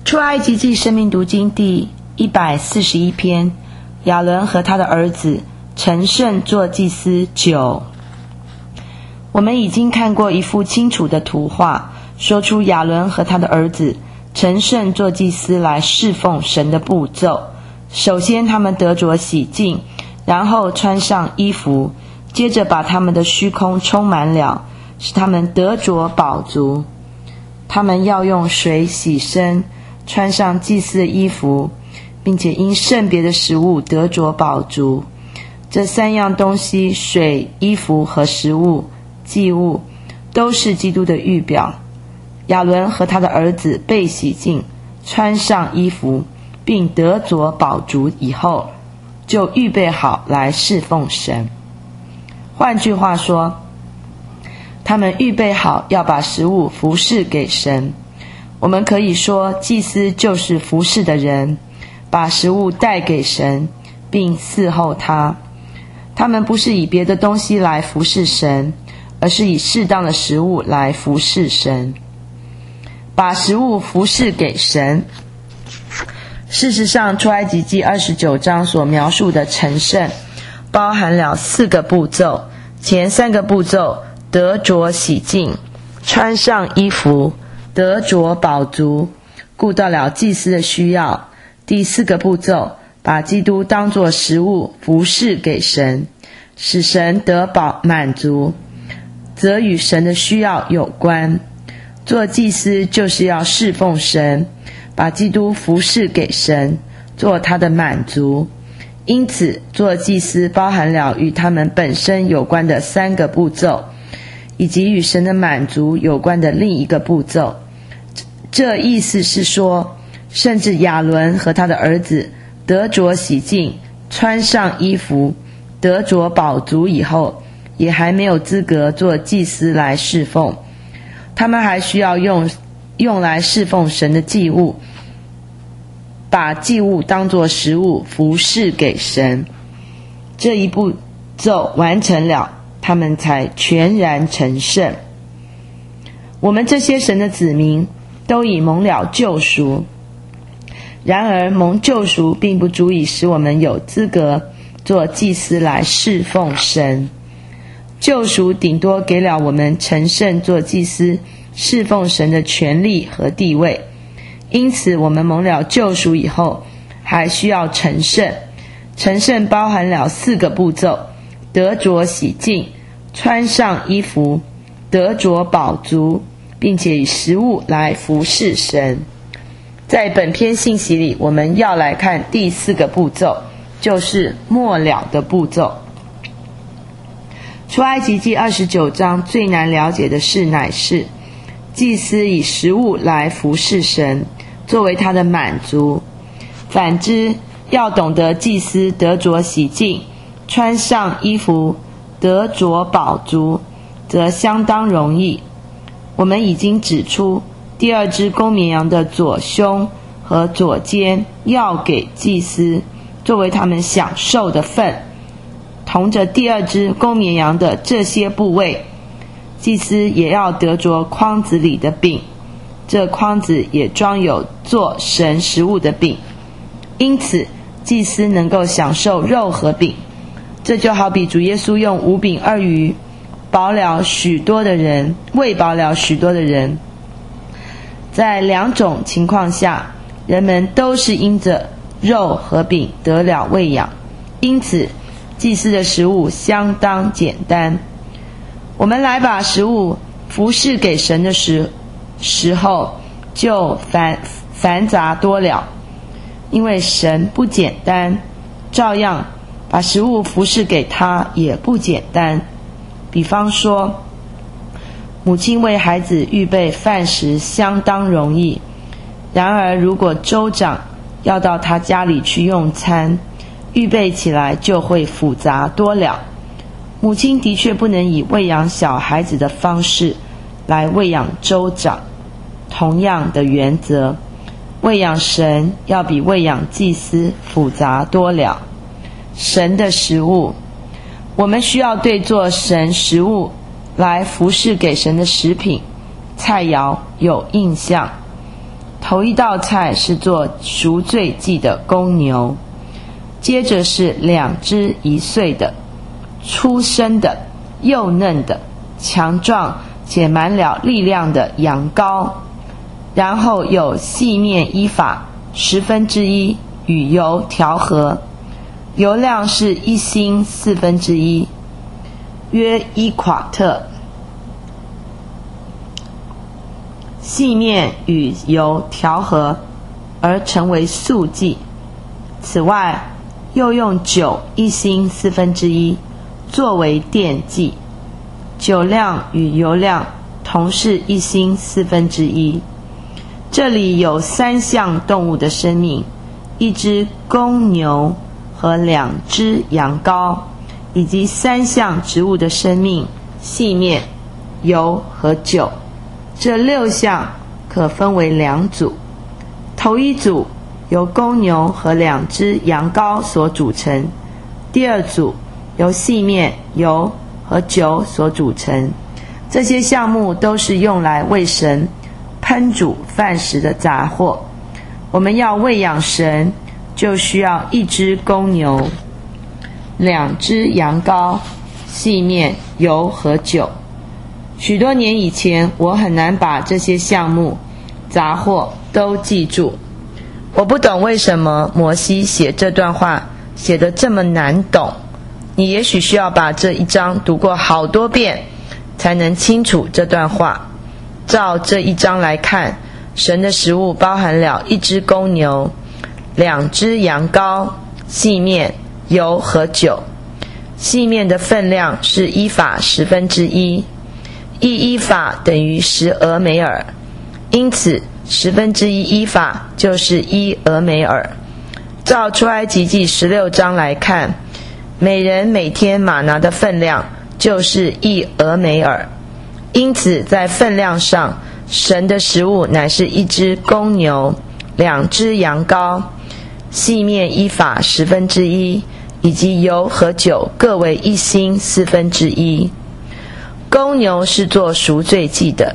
出埃及记生命读经第141篇，亚伦和他的儿子成圣做祭司9。我们已经看过一幅清楚的图画，说出亚伦和他的儿子成圣做祭司来侍奉神的步骤。首先他们得着洗净，然后穿上衣服，接着把他们的虚空充满了，使他们得着饱足。他们要用水洗身，穿上祭司的衣服，并且因圣别的食物得着饱足。这3样东西，水、衣服和食物、祭物，都是基督的预表。亚伦和他的儿子被洗净，穿上衣服，并得着饱足以后，就预备好来侍奉神。换句话说，他们预备好要把食物服侍给神。我们可以说，祭司就是服侍的人，把食物带给神，并伺候他。他们不是以别的东西来服侍神，而是以适当的食物来服侍神。把食物服侍给神。事实上，出埃及记29章所描述的成圣，包含了4个步骤。前3个步骤，得着洗净，穿上衣服，得着饱足，顾到了祭司的需要。第4个步骤，把基督当作食物服侍给神，使神得满足，则与神的需要有关。做祭司就是要侍奉神，把基督服侍给神，做他的满足。因此，做祭司包含了与他们本身有关的3个步骤，以及与神的满足有关的另一个步骤。这意思是说，甚至亚伦和他的儿子得着洗净，穿上衣服，得着饱足以后，也还没有资格做祭司来侍奉。他们还需要用来侍奉神的祭物，把祭物当作食物服侍给神。这一步骤完成了，他们才全然成圣。我们这些神的子民都已蒙了救赎，然而蒙救赎并不足以使我们有资格做祭司来侍奉神。救赎顶多给了我们成圣做祭司侍奉神的权利和地位。因此我们蒙了救赎以后，还需要成圣。成圣包含了4个步骤：得着洗净，穿上衣服，得着饱足，并且以食物来服侍神。在本篇信息里，我们要来看第4个步骤，就是末了的步骤。出埃及记29章最难了解的事，乃是祭司以食物来服侍神，作为他的满足。反之，要懂得祭司得着洗净，穿上衣服，得着饱足，则相当容易。我们已经指出，第2只公绵羊的左胸和左肩要给祭司，作为他们享受的份。同着第2只公绵羊的这些部位，祭司也要得着筐子里的饼，这筐子也装有做神食物的饼。因此祭司能够享受肉和饼。这就好比主耶稣用5饼2鱼喂饱了许多的人。在2种情况下，人们都是因着肉和饼得了喂养。因此祭司的食物相当简单。我们来把食物服侍给神的时候，就繁杂多了，因为神不简单，照样把食物服侍给他也不简单。比方说，母亲为孩子预备饭食相当容易，然而如果州长要到他家里去用餐，预备起来就会复杂多了。母亲的确不能以喂养小孩子的方式来喂养州长。同样的原则，喂养神要比喂养祭司复杂多了。神的食物，我们需要对做神食物来服侍给神的食品菜肴有印象。 头一道菜是做赎罪祭的公牛，接着是2只1岁的、出生的、幼嫩的、强壮且满了力量的羊羔，然后有细面依法1/10与油调和，油量是1星1/4，约1夸特。细面与油调和而成为素祭。此外，又用酒1星1/4作为奠祭，酒量与油量同是1星1/4。这里有3项动物的生命，1只公牛和2只羊羔，以及3项植物的生命，细面、油和酒。这6项可分为2组，头一组由公牛和2只羊羔所组成，第二组由细面、油和酒所组成。这些项目都是用来为神烹煮饭食的杂货。我们要喂养神，就需要1只公牛、2只羊羔、细面、油和酒。许多年以前，我很难把这些项目、杂货都记住。我不懂为什么摩西写这段话写得这么难懂。你也许需要把这一章读过好多遍，才能清楚这段话。照这一章来看，神的食物包含了1只公牛、2只羊羔、细面、油和酒。细面的分量是1法1/10，1伊法等于10俄美尔，因此1/10伊法就是1俄美尔。照出埃及记16章来看，每人每天玛拿的分量就是1俄美尔，因此在分量上，神的食物乃是1只公牛、2只羊羔、细面1法1/10，以及油和酒各为1星1/4。公牛是做赎罪祭的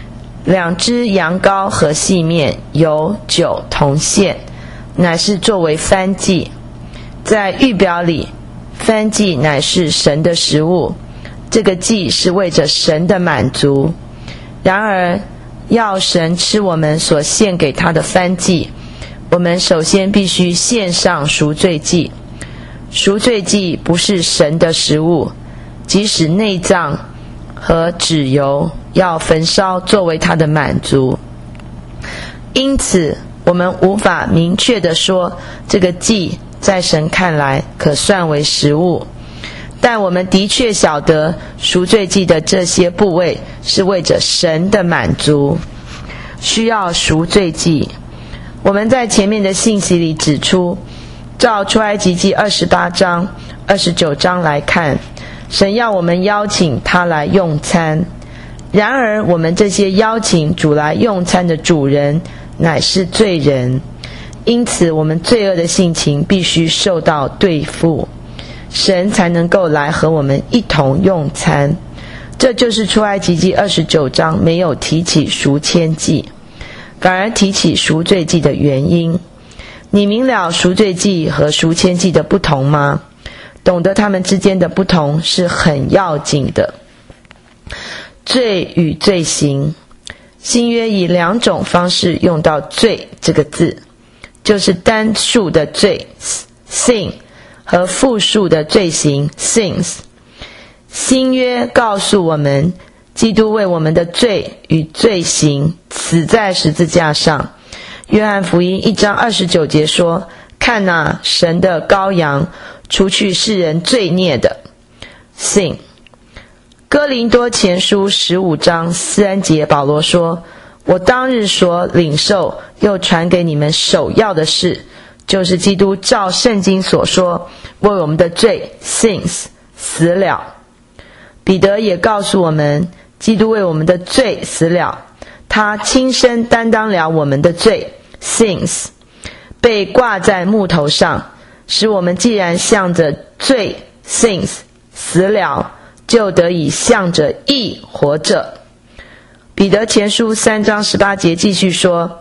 ，2只羊羔和细面、油、酒同献，乃是作为燔祭。在预表里，燔祭乃是神的食物，这个祭是为着神的满足。然而，要神吃我们所献给他的燔祭，我们首先必须献上赎罪祭。赎罪祭不是神的食物，即使内脏和脂油要焚烧作为他的满足。因此我们无法明确地说这个祭在神看来可算为食物，但我们的确晓得赎罪祭的这些部位是为着神的满足，需要赎罪祭。我们在前面的信息里指出，照出埃及记28章、29章来看，神要我们邀请他来用餐。然而我们这些邀请主来用餐的主人乃是罪人，因此我们罪恶的性情必须受到对付，神才能够来和我们一同用餐。这就是出埃及记29章没有提起赎愆祭，反而提起赎罪祭的原因。你明了赎罪祭和赎愆祭的不同吗？懂得他们之间的不同是很要紧的。罪与罪行，新约以2种方式用到罪这个字，就是单数的罪 sin 和复数的罪行 sins。 新约告诉我们，基督为我们的罪与罪行死在十字架上。约翰福音1章29节说，看哪，神的羔羊，除去世人罪孽的 sin。 哥林多前书15章3节保罗说，我当日所领受又传给你们首要的事，就是基督照圣经所说，为我们的罪 sins 死了。彼得也告诉我们，基督为我们的罪死了，他亲身担当了我们的罪 sins， 被挂在木头上，使我们既然向着罪 sins 死了，就得以向着义活着。彼得前书3章18节继续说，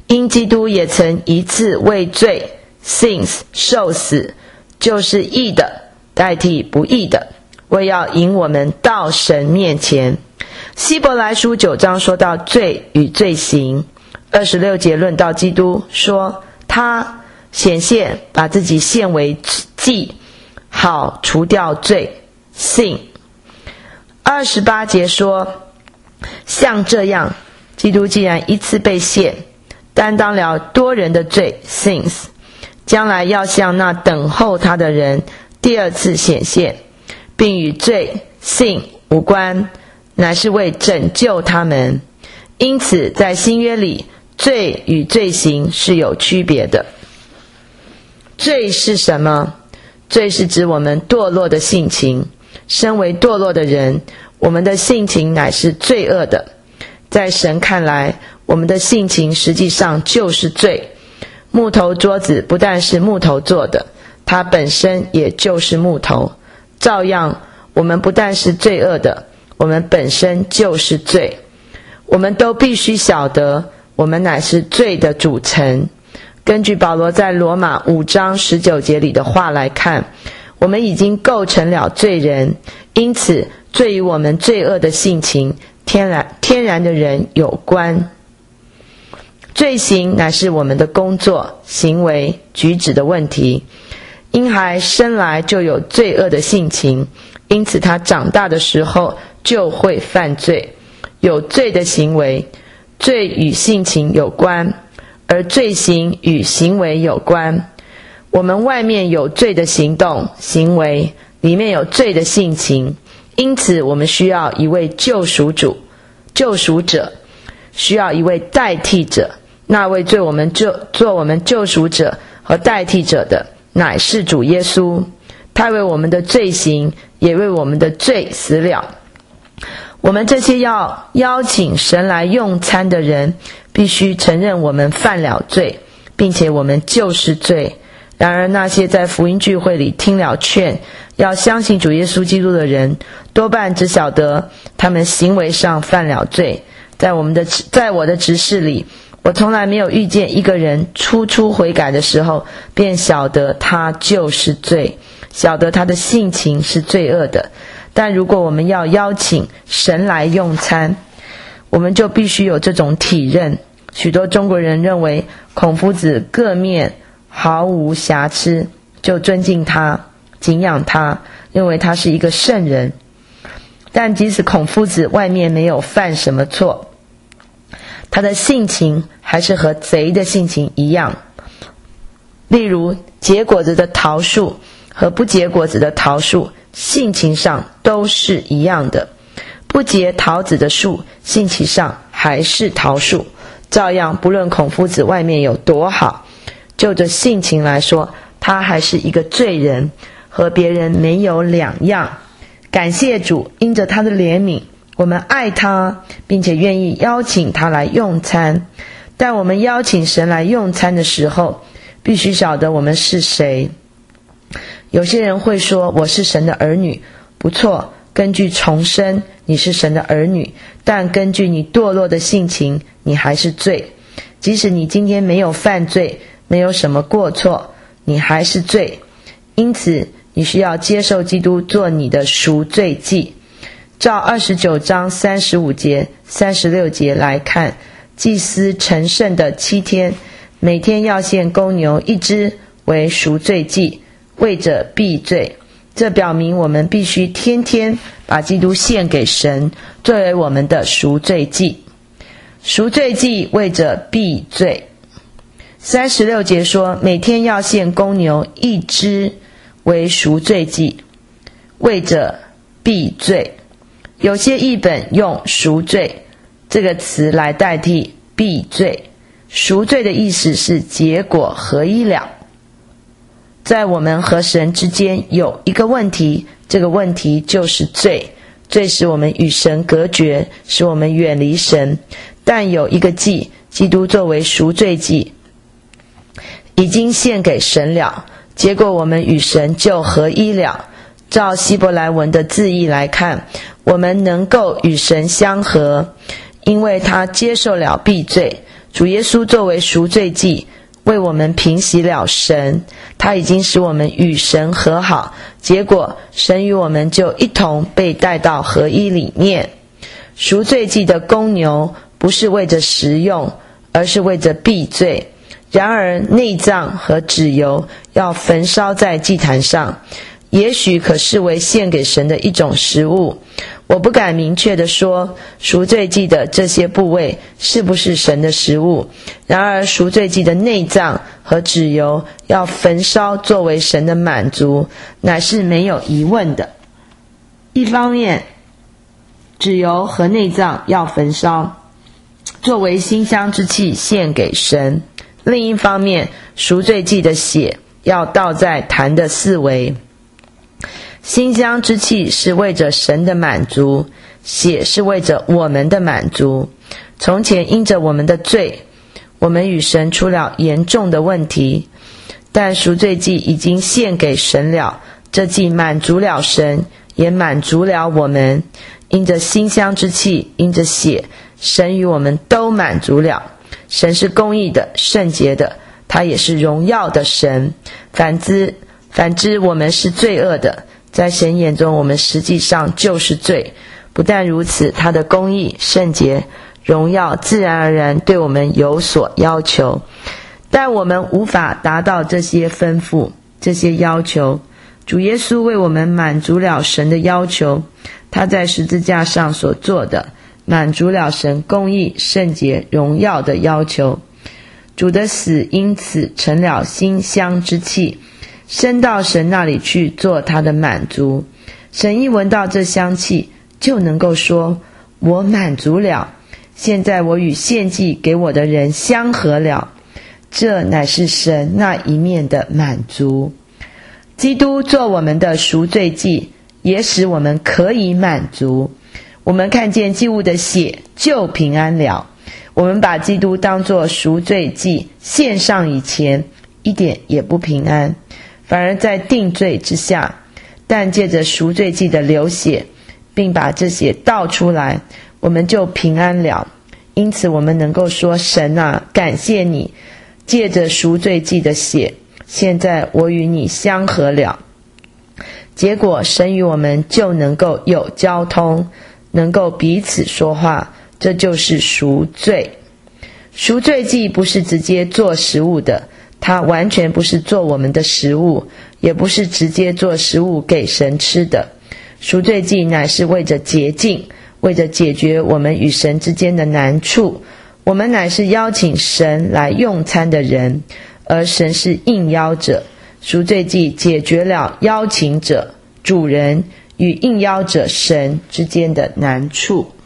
因基督也曾一次为罪 sins 受死，就是义的代替不义的，为要引我们到神面前。希伯来书9章说到罪与罪行，26节论到基督，说他显现把自己献为祭，好除掉罪 sin。 28节说，像这样，基督既然一次被献，担当了多人的罪 sins， 将来要向那等候他的人第二次显现，并与罪 sin 无关，乃是为拯救他们。因此在新约里，罪与罪行是有区别的。罪是什么？罪是指我们堕落的性情。身为堕落的人，我们的性情乃是罪恶的。在神看来，我们的性情实际上就是罪。木头桌子不但是木头做的，它本身也就是木头。照样，我们不但是罪恶的，我们本身就是罪。我们都必须晓得，我们乃是罪的组成。根据保罗在罗马5章19节里的话来看，我们已经构成了罪人，因此罪与我们罪恶的性情天然的人有关。罪行乃是我们的工作、行为、举止的问题。婴孩生来就有罪恶的性情，因此他长大的时候就会犯罪，有罪的行为。罪与性情有关，而罪行与行为有关。我们外面有罪的行动、行为，里面有罪的性情，因此我们需要一位救赎者，需要一位代替者。那位做我们救赎者和代替者的，乃是主耶稣。他为我们的罪行，也为我们的罪死了。我们这些要邀请神来用餐的人，必须承认我们犯了罪，并且我们就是罪。然而那些在福音聚会里听了劝，要相信主耶稣基督的人，多半只晓得他们行为上犯了罪。在我的执事里，我从来没有遇见一个人初悔改的时候，便晓得他就是罪，晓得他的性情是罪恶的。但如果我们要邀请神来用餐，我们就必须有这种体认。许多中国人认为孔夫子各面毫无瑕疵，就尊敬他、敬仰他，认为他是一个圣人。但即使孔夫子外面没有犯什么错，他的性情还是和贼的性情一样。例如结果子的桃树和不结果子的桃树，性情上都是一样的。不结桃子的树，性情上还是桃树。照样，不论孔夫子外面有多好，就着性情来说，他还是一个罪人，和别人没有两样。感谢主，因着他的怜悯，我们爱他，并且愿意邀请他来用餐。但我们邀请神来用餐的时候，必须晓得我们是谁。有些人会说，我是神的儿女。不错，根据重生，你是神的儿女，但根据你堕落的性情，你还是罪。即使你今天没有犯罪，没有什么过错，你还是罪。因此你需要接受基督做你的赎罪祭。照29章35节、36节来看，祭司成圣的7天，每天要献公牛1只为赎罪祭，为着避罪。这表明我们必须天天把基督献给神，作为我们的赎罪祭。赎罪祭为着避罪。36节说，每天要献公牛1只为赎罪祭，为着避罪。有些译本用赎罪这个词来代替避罪。赎罪的意思是结果合一了。在我们和神之间有一个问题，这个问题就是罪。罪使我们与神隔绝，使我们远离神。但有一个祭，基督作为赎罪祭，已经献给神了，结果我们与神就合一了。照希伯来文的字义来看，我们能够与神相合，因为他接受了避罪， 主耶稣作为赎罪祭，为我们平息了神，他已经使我们与神和好，结果神与我们就一同被带到合一里面。赎罪祭的公牛不是为着食用，而是为着避罪。然而内脏和脂油要焚烧在祭坛上，也许可视为献给神的一种食物。我不敢明确地说赎罪祭的这些部位是不是神的食物，然而赎罪祭的内脏和脂油要焚烧作为神的满足，乃是没有疑问的。一方面，脂油和内脏要焚烧，作为馨香之气献给神；另一方面，赎罪祭的血要倒在坛的四围。馨香之气是为着神的满足，血是为着我们的满足。从前因着我们的罪，我们与神出了严重的问题，但赎罪祭已经献给神了，这祭满足了神，也满足了我们。因着馨香之气，因着血，神与我们都满足了。神是公义的、圣洁的，他也是荣耀的神。反之我们是罪恶的，在神眼中我们实际上就是罪。不但如此，他的公义、圣洁、荣耀自然而然对我们有所要求，但我们无法达到这些吩咐、这些要求。主耶稣为我们满足了神的要求，他在十字架上所做的满足了神公义、圣洁、荣耀的要求。主的死因此成了馨香之气，升到神那里去做他的满足。神一闻到这香气，就能够说：我满足了，现在我与献祭给我的人相合了。这乃是神那一面的满足。基督做我们的赎罪祭，也使我们可以满足。我们看见祭物的血就平安了。我们把基督当作赎罪祭献上以前，一点也不平安，反而在定罪之下。但借着赎罪祭的流血，并把这血倒出来，我们就平安了。因此我们能够说：神啊，感谢你，借着赎罪祭的血，现在我与你相合了。结果神与我们就能够有交通，能够彼此说话，这就是赎罪。赎罪祭不是直接做食物的，它完全不是做我们的食物，也不是直接做食物给神吃的。赎罪祭乃是为着洁净，为着解决我们与神之间的难处。我们乃是邀请神来用餐的人，而神是应邀者。赎罪祭解决了邀请者、主人与应邀者神之间的难处。